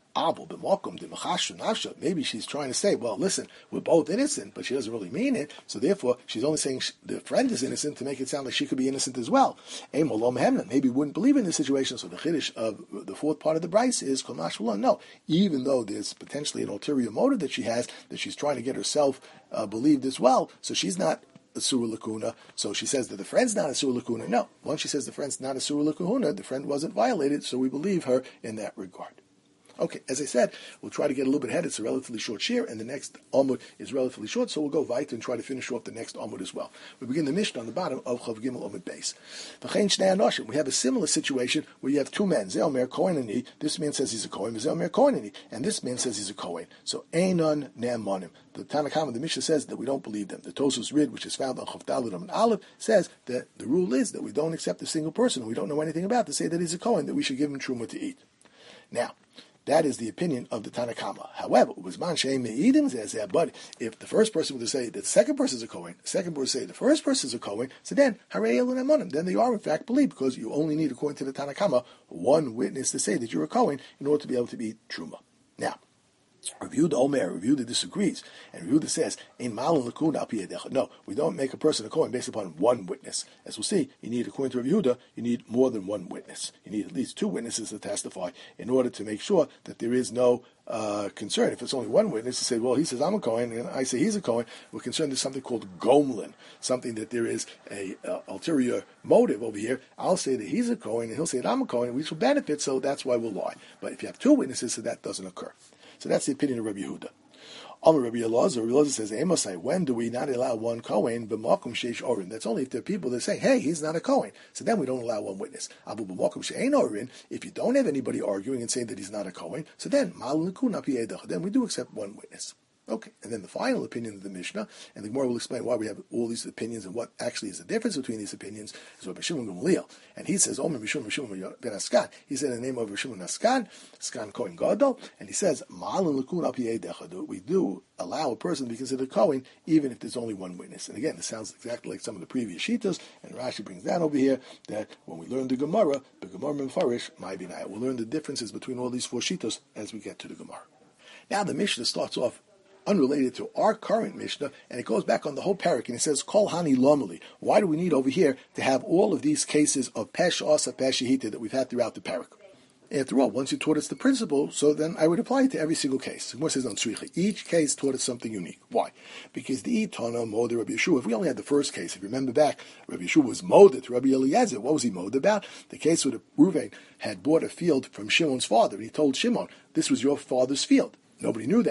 maybe she's trying to say, well, listen, we're both innocent, but she doesn't really mean it, so therefore she's only saying the friend is innocent to make it sound like she could be innocent as well. Maybe we wouldn't believe in this situation, so the Chiddush of the fourth part of the Bryce is, no, even though there's potentially an ulterior motive that she has, that she's trying to get herself believed as well, so she's not a Surah Lakuna, so she says that the friend's not a Surah Lakuna. No, once she says the friend's not a Surah Lakuna, the friend wasn't violated, so we believe her in that regard. Okay, as I said, we'll try to get a little bit ahead. It's a relatively short shir, and the next Amud is relatively short, so we'll go weiter and try to finish off the next Amud as well. We begin the Mishnah on the bottom of Chav Gimel Amud Beis. We have a similar situation where you have two men, Zeh Omer Kohen Ani. This man says he's a Kohen, Zeh Omer Kohen Ani, and this man says he's a Kohen. So Einon Ne'amonim. The Tanna Kamma, the Mishnah says that we don't believe them. The Tosus Rid, which is found on Chav Daled and Aleph, says that the rule is that we don't accept a single person who we don't know anything about to say that he's a Kohen, that we should give him truma to eat. Now, that is the opinion of the Tanna Kamma. However, but if the first person were to say that the second person is a Kohen, the second person would say the first person is a Kohen, so then Harei Elun Amonim, then they are in fact believed, because you only need, according to the Tanna Kamma, one witness to say that you're a Kohen in order to be able to be truma. Now, Rav Yehuda Omer, Rav Yehuda disagrees, and Rav Yehuda says, no, we don't make a person a Kohen based upon one witness. As we'll see, you need, according to Rav Yehuda, you need more than one witness. You need at least two witnesses to testify in order to make sure that there is no concern. If it's only one witness to say, well, he says I'm a Kohen, and I say he's a Kohen, we're concerned there's something called gomlin, something that there is a ulterior motive over here. I'll say that he's a Kohen, and he'll say that I'm a Kohen, and we shall benefit, so that's why we'll lie. But if you have two witnesses, so that doesn't occur. So that's the opinion of Rabbi Yehuda. Rabbi Elazar says, Amosai, when do we not allow one Kohen b'makom sheish orin? That's only if there are people that say, hey, he's not a Kohen. So then we don't allow one witness. Abu b'makom she'ein orin, if you don't have anybody arguing and saying that he's not a Kohen, so then then we do accept one witness. Okay, and then the final opinion of the Mishnah, and the Gemara will explain why we have all these opinions and what actually is the difference between these opinions, is Rabbi Shimon Gamliel. And he says, Omer Mishum ben Askan. He said in the name of Rabbi Shimon Askan, Askan Kohen Gadol, and he says, we do allow a person to be considered Kohen, even if there's only one witness. And again, this sounds exactly like some of the previous Shitas, and Rashi brings down over here that when we learn the Gemara Mefarish, we'll learn the differences between all these four Shitas as we get to the Gemara. Now the Mishnah starts off unrelated to our current Mishnah, and it goes back on the whole parak, and it says, Kol Hani Lomali. Why do we need over here to have all of these cases of Pesh Asa Pesh Yehita that we've had throughout the parak? After all, once you taught us the principle, so then I would apply it to every single case. The Gemara says on Tzricha, each case taught us something unique. Why? Because the Itana Moda Rabbi Yeshua, if we only had the first case, if you remember back, Rabbi Yeshua was Moda to Rabbi Eliezer. What was he Moda about? The case where Reuven had bought a field from Shimon's father, and he told Shimon, this was your father's field. Nobody knew that.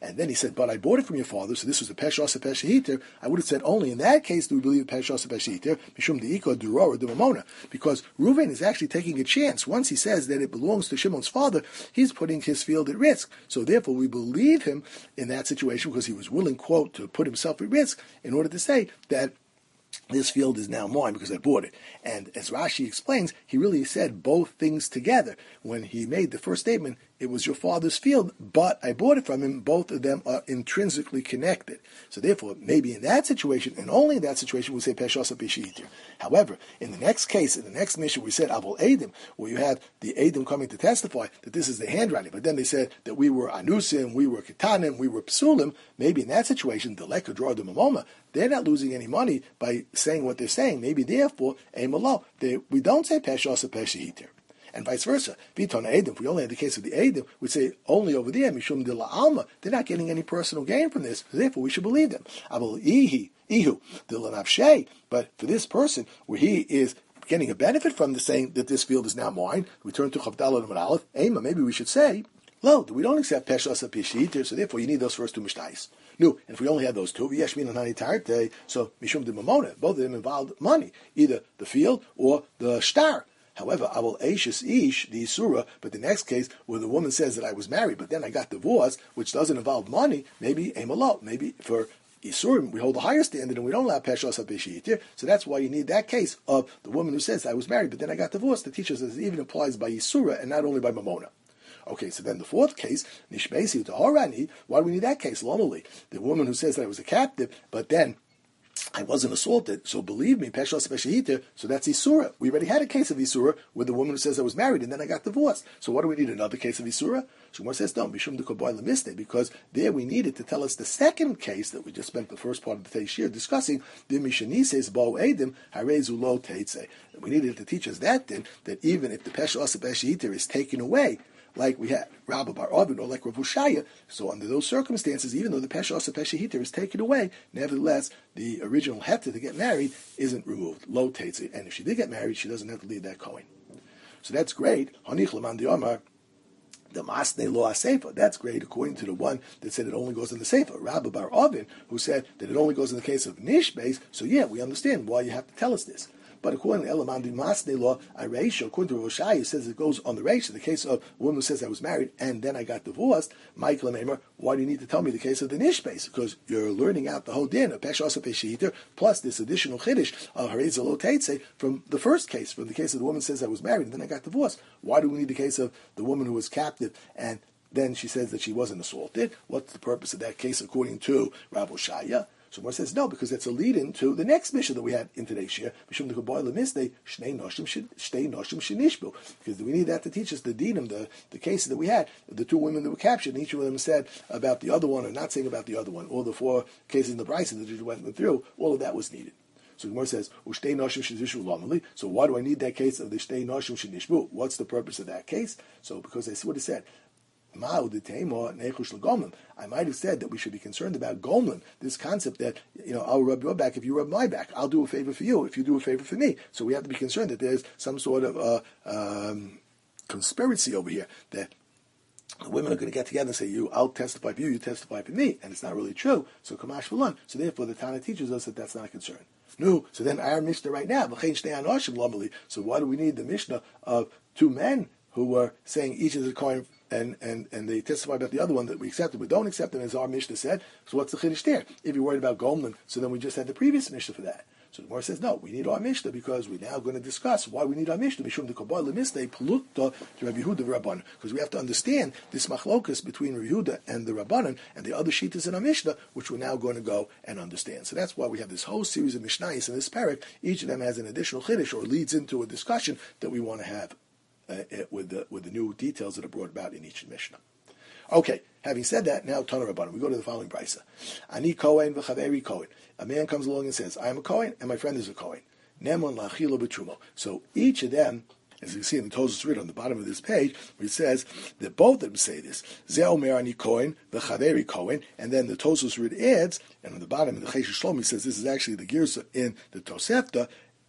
and then he said, but I bought it from your father, so this was a Peshas Peshahiter, I would have said only in that case do we believe Peshas Peshahiter, Mishum Deiko Duror Dumamona, because Reuven is actually taking a chance. Once he says that it belongs to Shimon's father, he's putting his field at risk. So therefore we believe him in that situation because he was willing, quote, to put himself at risk in order to say that this field is now mine because I bought it. And as Rashi explains, he really said both things together. When he made the first statement, it was your father's field, but I bought it from him. Both of them are intrinsically connected. So therefore, maybe in that situation, and only in that situation, we say Peshas Peshitir. However, in the next case, in the next mission, we said Abul Edim, where you had the Edim coming to testify that this is the handwriting, but then they said that we were Anusim, we were Ketanim, we were Psulim. Maybe in that situation, the Lekadra de Mamoma, they're not losing any money by saying what they're saying. Maybe therefore, Eimalo, we don't say Peshas Peshitir. And vice versa. Viton Edim, if we only had the case of the Edim, we'd say only over there, Mishum de la Alma, they're not getting any personal gain from this, therefore we should believe them. Abel Ihu, de la Nafshe, but for this person, where he is getting a benefit from the saying that this field is now mine, we turn to Chavdalad and Aleph, Ema, maybe we should say, lo, we don't accept Peshas Peshit, so therefore you need those first two Mishnayos. No, and if we only had those two, Yeshmin and Hanitarte, so Mishum de Mamona, both of them involved money, either the field or the shtar. However, I will Ashes Ish, the Isura, but the next case where the woman says that I was married, but then I got divorced, which doesn't involve money, maybe Amalot, maybe for Isurim, we hold a higher standard and we don't allow Peshas HaPeshitir, so that's why you need that case of the woman who says I was married, but then I got divorced. The teacher says it even applies by Isura and not only by Mamona. Okay, so then the fourth case, Nishbesi Tahorani, why do we need that case? Lonely, the woman who says that I was a captive, but then I wasn't assaulted, so believe me, Peshas Peshahita, so that's Isura. We already had a case of Isura with the woman who says I was married and then I got divorced. So what do we need, another case of Isura? Shemar says, no, Mishum de Koboy Lemiste, because there we needed to tell us the second case that we just spent the first part of the Teishir discussing, the Mishanises Bo Edim, Harezu Lo Teitze. We needed to teach us that then, that even if the Peshas Peshahita is taken away, like we had Rabbi Bar Avin or like Rav Hushaya. So under those circumstances, even though the Peshas Peshahita is taken away, nevertheless, the original heta to get married isn't removed. Lo Teitze. And if she did get married, she doesn't have to leave that Kohen. So that's great. Hanich Laman Diomar, the Masne Lo HaSeifa. That's great according to the one that said it only goes in the Seifa. Rabbi Bar Avin, who said that it only goes in the case of Nishbes. So yeah, we understand why you have to tell us this. But according to Elamandi Masne Law, according to Roshai, it says it goes on the Reish. In the case of a woman who says I was married and then I got divorced, Michael and Amar, why do you need to tell me the case of the Nishbes? Because you're learning out the whole din of Peshas Peshahiter plus this additional Chiddush of Harez Lo Teitze from the first case, from the case of the woman who says I was married and then I got divorced. Why do we need the case of the woman who was captive and then she says that she wasn't assaulted? What's the purpose of that case according to Rav Shaya? So Mor says no, because it's a lead-in to the next mission that we had in today's year. Because we need that to teach us the dinim, the cases that we had, the two women that were captured, and each of them said about the other one or not saying about the other one, all the four cases in the Bryson that you went through, all of that was needed. So Gemara says, so why do I need that case of the Shtei Noshim Shenishbu? What's the purpose of that case? So because that's what it said. I might have said that we should be concerned about Gomlin, this concept that, I'll rub your back if you rub my back. I'll do a favor for you if you do a favor for me. So we have to be concerned that there's some sort of conspiracy over here, that the women are going to get together and say, I'll testify for you, you testify for me. And it's not really true. So Kamash V'lan. So therefore the Tana teaches us that that's not a concern. No, so then our Mishnah right now, so why do we need the Mishnah of two men who were saying each is a coin and they testify about the other one that we accepted, but don't accept them, as our Mishnah said? So what's the Chiddush there? If you're worried about Gomlin, so then we just had the previous Mishnah for that. So the Gemara says, no, we need our Mishnah because we're now going to discuss why we need our Mishnah. Because we have to understand this machlokas between Rav Yehuda and the Rabbanan and the other Shittas in our Mishnah, which we're now going to go and understand. So that's why we have this whole series of Mishnayos in this parak. Each of them has an additional Chiddush or leads into a discussion that we want to have with the new details that are brought about in each Mishnah. Okay, having said that, now Tana Rabbanan. We go to the following brisa. Ani Kohen v'chaveri Kohen. A man comes along and says, I am a Kohen, and my friend is a Kohen. Nemon la'achilo b'trumo. So each of them, as you can see in the Tosfos written on the bottom of this page, where it says that both of them say this. Ze omer ani Kohen v'chaveri Kohen. And then the Tosfos written adds, and on the bottom of the Chesed Shlomi says this is actually the Girsa in the Tosefta,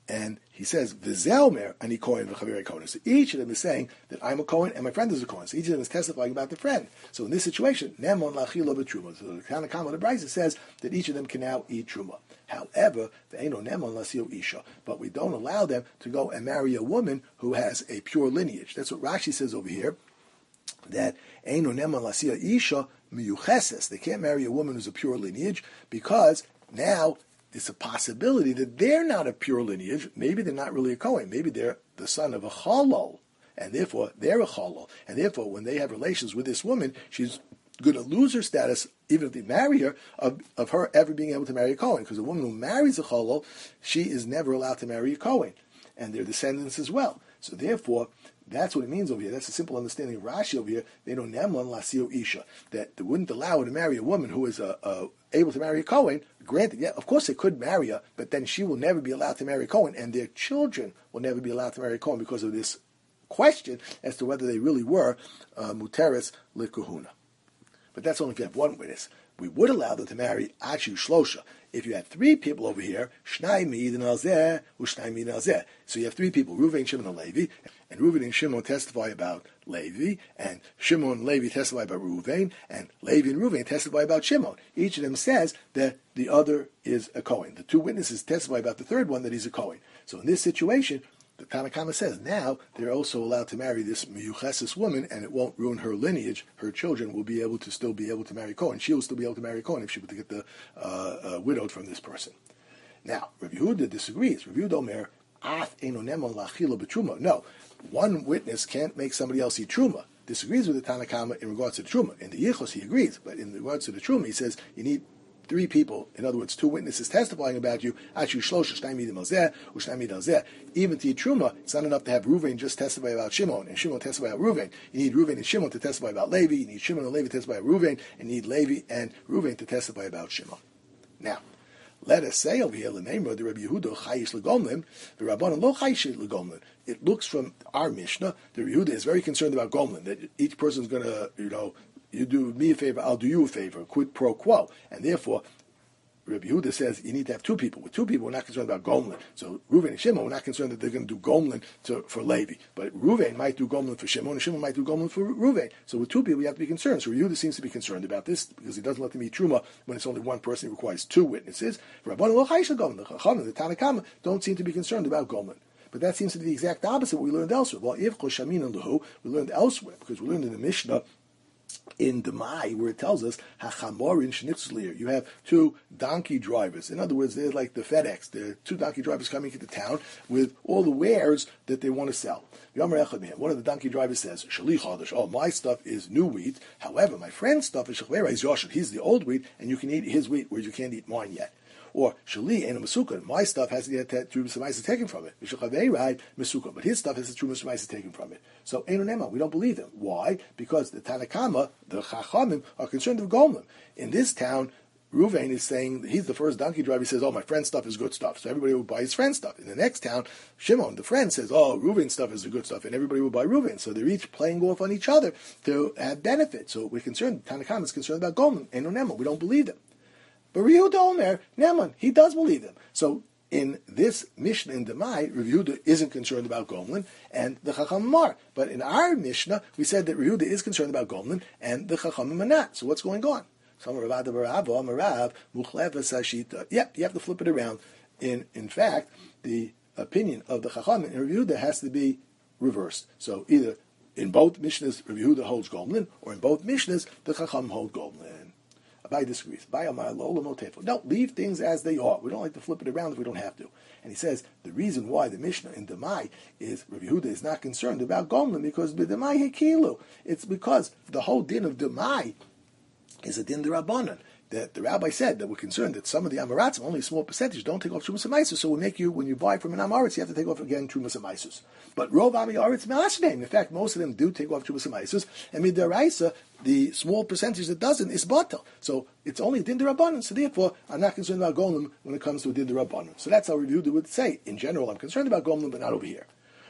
And he says, V'zelmer ani Kohen v'chaveri Kohen. So each of them is saying that I'm a Kohen and my friend is a Kohen. So each of them is testifying about the friend. So in this situation, Nemon lachilo b'truma. So the Tanna Kama, the Brisa says that each of them can now eat truma. However, ve'eno nemon lasio isha. But we don't allow them to go and marry a woman who has a pure lineage. That's what Rashi says over here, that eino nemon lasio isha miyucheses. They can't marry a woman who's a pure lineage because now it's a possibility that they're not a pure lineage. Maybe they're not really a Kohen. Maybe they're the son of a Chalol, and therefore they're a Chalol. And therefore, when they have relations with this woman, she's going to lose her status, even if they marry her, of her ever being able to marry a Kohen. Because a woman who marries a Chalol, she is never allowed to marry a Kohen, and their descendants as well. So therefore, that's what it means over here. That's a simple understanding of Rashi over here. They know Nemon lasio isha, that they wouldn't allow her to marry a woman who is able to marry a Kohen. Granted, yeah, of course they could marry her, but then she will never be allowed to marry a Kohen, and their children will never be allowed to marry a Kohen because of this question as to whether they really were muteres likuhuna. But that's only if you have one witness. We would allow them to marry Achu Shlosha. If you had three people over here, Shnai Me'idin Alzeh, Ushnai Me'idin Alzeh. So you have three people, Reuven, Shimon, and Levi, and Reuven and Shimon testify about Levi, and Shimon and Levi testify about Reuven, and Levi and Reuven testify about Shimon. Each of them says that the other is a Kohen. The two witnesses testify about the third one that he's a Kohen. So in this situation, the Tanna Kama says now they're also allowed to marry this miyucheses woman, and it won't ruin her lineage. Her children will be able to still be able to marry Kohen. She will still be able to marry Kohen if she were to get the widowed from this person. Now, Rabbi Yehuda disagrees. Rabbi Yehuda Omer, Ath eno nemon lachila b'truma. No, one witness can't make somebody else eat truma. Disagrees with the Tanna Kama in regards to the truma. In the Yichos he agrees, but in regards to the truma he says you need three people, in other words, two witnesses testifying about you. Even to eat truma, it's not enough to have Reuven just testify about Shimon and Shimon testify about Reuven. You need Reuven and Shimon to testify about Levi. You need Shimon and Levi to testify about Reuven, and you need Levi and Reuven to testify about Shimon. Now, let us say over here, the Rabbi Yehuda chayish legomlim, the Rabbanan lo chayish legomlim. It looks from our Mishnah, the Rabbi Yehuda is very concerned about gomlim, that each person is going to, you do me a favor, I'll do you a favor, quid pro quo. And therefore, Rabbi Yehuda says you need to have two people. With two people, we're not concerned about Gomlin. So Reuven and Shimon, we're not concerned that they're going to do Gomlin for Levi. But Reuven might do Gomlin for Shimon, and Shimon might do Gomlin for Reuven. So with two people, you have to be concerned. So Rabbi Yehuda seems to be concerned about this because he doesn't let them eat Truma when it's only one person. He requires two witnesses. Rabbanan lo chayish legomlin. The Chachamim, the Tanna Kama, don't seem to be concerned about Gomlin. But that seems to be the exact opposite of what we learned elsewhere. Well, if Choshamin and Lahu, we learned elsewhere, because we learned in the Mishnah in Demai, where it tells us Hachamorin Shnitzlir, you have two donkey drivers. In other words, they're like the FedEx. They're two donkey drivers coming into town with all the wares that they want to sell. One of the donkey drivers says, Shali Chodesh, oh, my stuff is new wheat. However, my friend's stuff is Shechvera, is Yoshid. He's the old wheat, and you can eat his wheat, whereas you can't eat mine yet. Or Shali and a Masuka, my stuff has the Truma Semaisa taken from it. Masuka, but his stuff has the Truma Semaisa taken from it. So Einonema, we don't believe them. Why? Because the Tanna Kama, the Chachamim, are concerned with Gomlim. In this town, Reuven is saying he's the first donkey driver. He says, "Oh, my friend's stuff is good stuff," so everybody will buy his friend's stuff. In the next town, Shimon, the friend, says, "Oh, Reuven's stuff is the good stuff," and everybody will buy Reuven. So they're each playing off on each other to have benefit. So we're concerned. Tanna Kama is concerned about Gomlim. Einonema, we don't believe them. But Rabbi Yehuda Omer, Neman, he does believe them. So in this Mishnah in Demai, Rabbi Yehuda isn't concerned about Gomlin, and the Chachamim are. But in our Mishnah, we said that Rabbi Yehuda is concerned about Gomlin, and the Chachamim are not. So what's going on? Yep, you have to flip it around. In fact, the opinion of the Chachamim and Rabbi Yehuda has to be reversed. So either in both Mishnahs, Rabbi Yehuda holds Gomlin, or in both Mishnahs, the Chachamim hold Gomlin. Abai disagrees. No, leave things as they are. We don't like to flip it around if we don't have to. And he says the reason why the Mishnah in Demai is Rabbi Yehuda is not concerned about Gomlin because B'Demai Hekilu. It's because the whole din of Demai is a din d'Rabbanan. That the rabbi said that we're concerned that some of the Amoratzim, only a small percentage, don't take off Trumas Amaisus, so we make you, when you buy from an Amoritz, you have to take off again Trumas Amaisus. But Rov Amoritz Me'asneim, in fact, most of them do take off Trumas Amaisus, and Midaraisa, the small percentage that doesn't, is Batal. So it's only a Din D'Rabbanan, so therefore, I'm not concerned about Golim when it comes to a Din D'Rabbanan. So that's how Rabbi Yehuda would say. In general, I'm concerned about Golim, but not over here.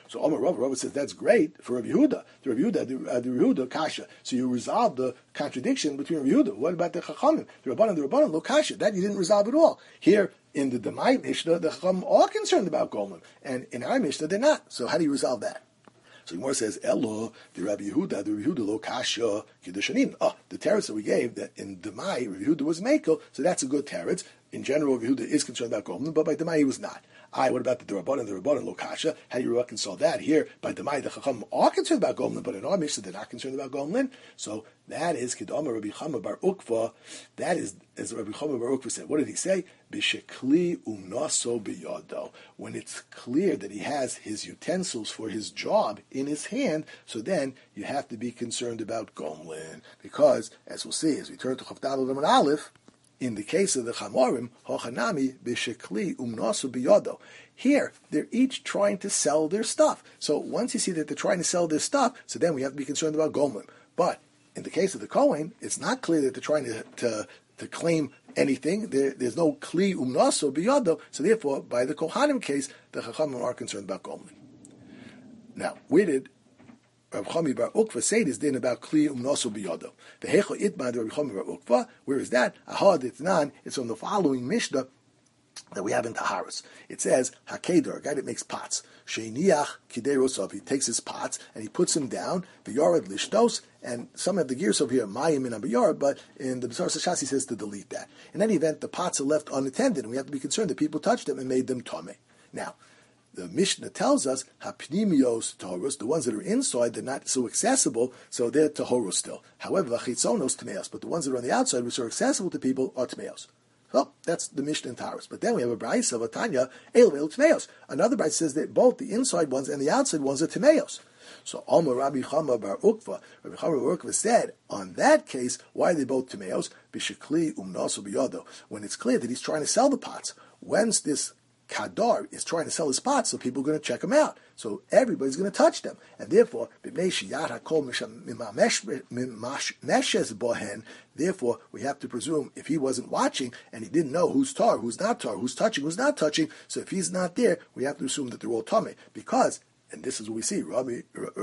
So Omer Rava says that's great for Rabbi Yehuda. The Rabbi Yehuda kasha. So you resolve the contradiction between Rabbi Yehuda. What about the Chachamim? The Rabbanan, lo kasha. That you didn't resolve at all. Here in the Demai Mishnah, the Chachamim are concerned about Gomer, and in our Mishnah they're not. So how do you resolve that? So Gemara says, Elo, the Rabbi Yehuda lo kasha kiddushanin. The teretz that we gave that in Demai, Rabbi Yehuda was Mekel, so that's a good teretz. In general, Rabbi Yehuda is concerned about Gomer, but by Demai he was not. What about the Rabbanan lo kasha? How do you reconcile that? Here, by Demai, the Chacham are concerned about Gomer, but in our Mishnah they're not concerned about Gomer. So that is Kedama Rabbi Chama bar Ukva. That is, as Rabbi Chama bar Ukva said. What did he say? B'shekli umnaso biyado. When it's clear that he has his utensils for his job in his hand, so then you have to be concerned about Gomer. Because, as we'll see, as we turn to Chavdal Lam Aleph, in the case of the Chamorim, Hochanami b'shekli umnasu biyado. Here, they're each trying to sell their stuff. So once you see that they're trying to sell their stuff, so then we have to be concerned about Gomer. But in the case of the Kohen, it's not clear that they're trying to claim anything. There's no kli umnasu biyado. So therefore, by the Kohanim case, the Chachamim are concerned about Gomer. Now, where did Rav Chami bar Ukva say this din about kli umnasu biyado? The hecho itmad Rav Chami bar Ukva. Where is that? Ahad itnan. It's on the following Mishnah that we have in Taharos. It says Hakedor, a guy that makes pots. Sheiniach kiderosov. He takes his pots and he puts them down. V'yorad lishtos. And some of the gears over here, mayim in abayar, but in the B'sar Sashas he says to delete that. In any event, the pots are left unattended, and we have to be concerned that people touched them and made them tameh. Now, the Mishnah tells us hapnimios tahoros, the ones that are inside, they're not so accessible, so they're tahoros still. However, v'chitzonos tmeos, but the ones that are on the outside, which are accessible to people, are tmeos. So that's the Mishnah in Taharos. But then we have a brayso of Tanya, el tmeos. Another brayso says that both the inside ones and the outside ones are tmeos. So Amar Rabbi Chama bar Ukva, Rabbi Chama bar Ukva said, on that case, why are they both tmeos? B'shekli umnasu biyado. When it's clear that he's trying to sell the pots, when's this Kadar is trying to sell his pots, so people are going to check him out. So everybody's going to touch them. And therefore, therefore, we have to presume if he wasn't watching and he didn't know who's tar, who's not tar, who's not touching, so if he's not there, we have to assume that they're all tameh. Because, and this is what we see, Rabbi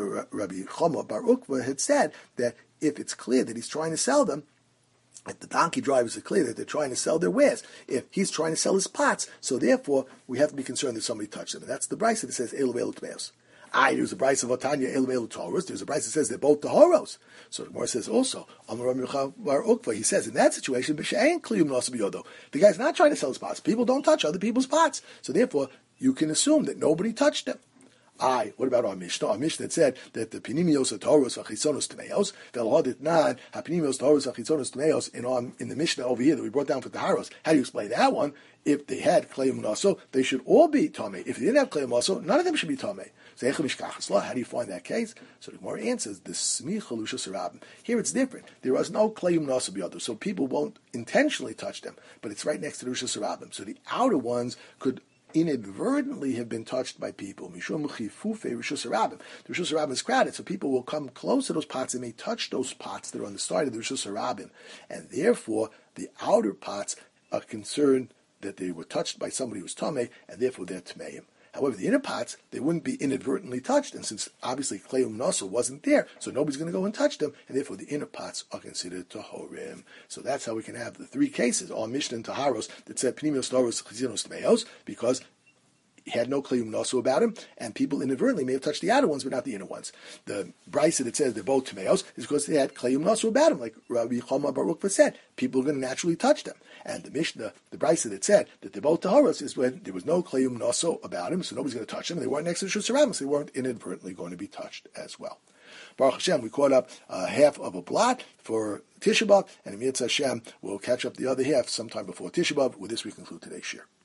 Chama bar Ukva had said that if it's clear that he's trying to sell them, if the donkey drivers are clear that they're trying to sell their wares, if he's trying to sell his pots, so therefore we have to be concerned that somebody touched them. And that's the brayso that says Elu Elu Tmeos. There's a brayso of Otanya Elu Elu Toros. There's a brayso that says they're both Tohoros. So the Gemara says also, Amar Rabbi bar Ukva, he says in that situation, B'she'en kliyum nasu biyodo. The guy's not trying to sell his pots. People don't touch other people's pots. So therefore, you can assume that nobody touched them. What about our Mishnah? Our Mishnah that said that the pinimios toros v'chisonos tmeos ve'lohadit nan hapinimios toros v'chisonos tmeos in the Mishnah over here that we brought down for the Taharos. How do you explain that one? If they had klei u'naso, they should all be tamei. If they didn't have klei u'naso, none of them should be tamei. So how do you find that case? So the Gemara answers the smicha lushas rabim. Here it's different. There is no klei u'naso b'yado, so people won't intentionally touch them, but it's right next to the lushas rabim. So the outer ones could inadvertently have been touched by people. Mishum chifufe rishus harabim. The rishus harabim is crowded, so people will come close to those pots and may touch those pots that are on the side of the rishus harabim, and therefore the outer pots are concerned that they were touched by somebody who's tamei, and therefore they're tameim. However, the inner pots, they wouldn't be inadvertently touched, and since obviously klei u'naso wasn't there, so nobody's going to go and touch them, and therefore the inner pots are considered tahorim. So that's how we can have the three cases, all Mishnah and Taharos, that said pinimios toros chizinos tmeos, because he had no klei u'naso about him, and people inadvertently may have touched the outer ones, but not the inner ones. The brayso that says they're both tmeos is because they had klei u'naso about him, like Rabbi Chama bar Ukva said. People are going to naturally touch them. And the Mishnah, the brayso that said that they're both taharos is when there was no klei u'naso about him, so nobody's going to touch them. They weren't next to the shus harabim, so they weren't inadvertently going to be touched as well. Baruch Hashem, we caught up half of a blot for Tisha B'Av, and in Mitzvah Hashem, we'll catch up the other half sometime before Tisha B'Av. With this, we conclude today's shir.